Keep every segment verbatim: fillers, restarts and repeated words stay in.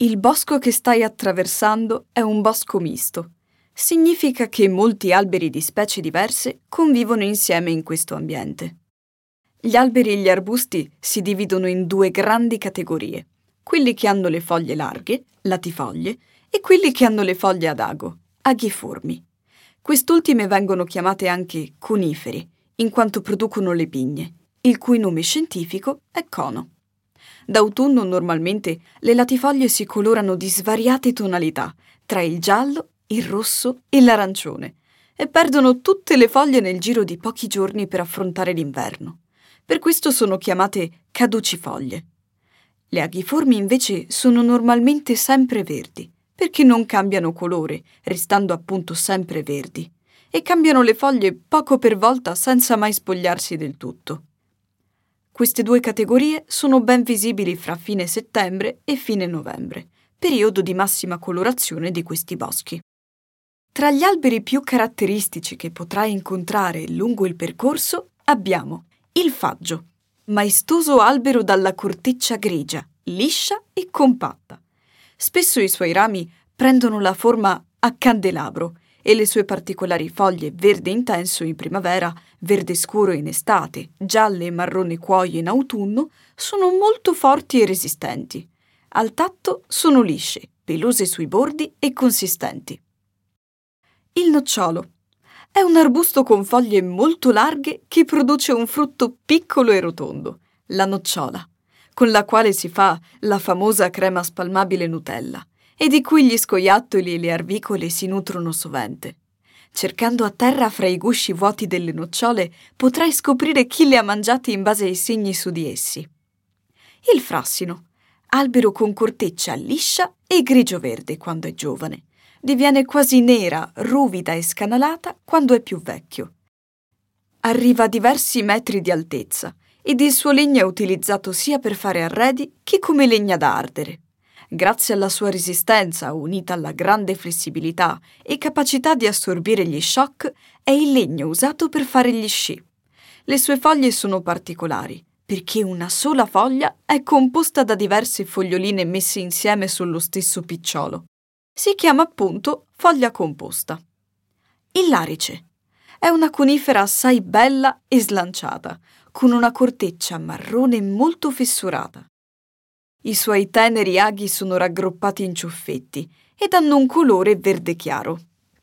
Il bosco che stai attraversando è un bosco misto. Significa che molti alberi di specie diverse convivono insieme in questo ambiente. Gli alberi e gli arbusti si dividono in due grandi categorie: quelli che hanno le foglie larghe, latifoglie, e quelli che hanno le foglie ad ago, aghiformi. Quest'ultime vengono chiamate anche coniferi, in quanto producono le pigne, il cui nome scientifico è cono. D'autunno normalmente le latifoglie si colorano di svariate tonalità, tra il giallo, il rosso e l'arancione, e perdono tutte le foglie nel giro di pochi giorni per affrontare l'inverno. Per questo sono chiamate caducifoglie. Le aghiformi invece sono normalmente sempre verdi, perché non cambiano colore, restando appunto sempre verdi, e cambiano le foglie poco per volta senza mai spogliarsi del tutto. Queste due categorie sono ben visibili fra fine settembre e fine novembre, periodo di massima colorazione di questi boschi. Tra gli alberi più caratteristici che potrai incontrare lungo il percorso abbiamo il faggio, maestoso albero dalla corteccia grigia, liscia e compatta. Spesso i suoi rami prendono la forma a candelabro e le sue particolari foglie verde intenso in primavera, verde scuro in estate, gialle e marrone cuoio in autunno, sono molto forti e resistenti. Al tatto sono lisce, pelose sui bordi e consistenti. Il nocciolo è un arbusto con foglie molto larghe che produce un frutto piccolo e rotondo, la nocciola, con la quale si fa la famosa crema spalmabile Nutella, e di cui gli scoiattoli e le arvicole si nutrono sovente. Cercando a terra fra i gusci vuoti delle nocciole potrai scoprire chi le ha mangiate in base ai segni su di essi. Il frassino, albero con corteccia liscia e grigio-verde quando è giovane, diviene quasi nera, ruvida e scanalata quando è più vecchio. Arriva a diversi metri di altezza ed il suo legno è utilizzato sia per fare arredi che come legna da ardere. Grazie alla sua resistenza, unita alla grande flessibilità e capacità di assorbire gli shock, è il legno usato per fare gli sci. Le sue foglie sono particolari, perché una sola foglia è composta da diverse foglioline messe insieme sullo stesso picciolo. Si chiama appunto foglia composta. Il larice è una conifera assai bella e slanciata, con una corteccia marrone molto fessurata. I suoi teneri aghi sono raggruppati in ciuffetti ed hanno un colore verde chiaro.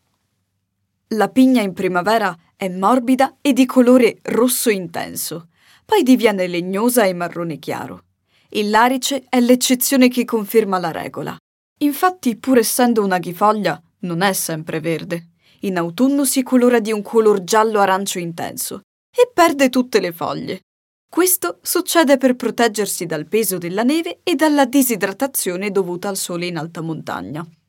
La pigna in primavera è morbida e di colore rosso intenso, poi diviene legnosa e marrone chiaro. Il larice è l'eccezione che conferma la regola. Infatti, pur essendo un'aghifoglia, non è sempre verde. In autunno si colora di un color giallo-arancio intenso e perde tutte le foglie. Questo succede per proteggersi dal peso della neve e dalla disidratazione dovuta al sole in alta montagna.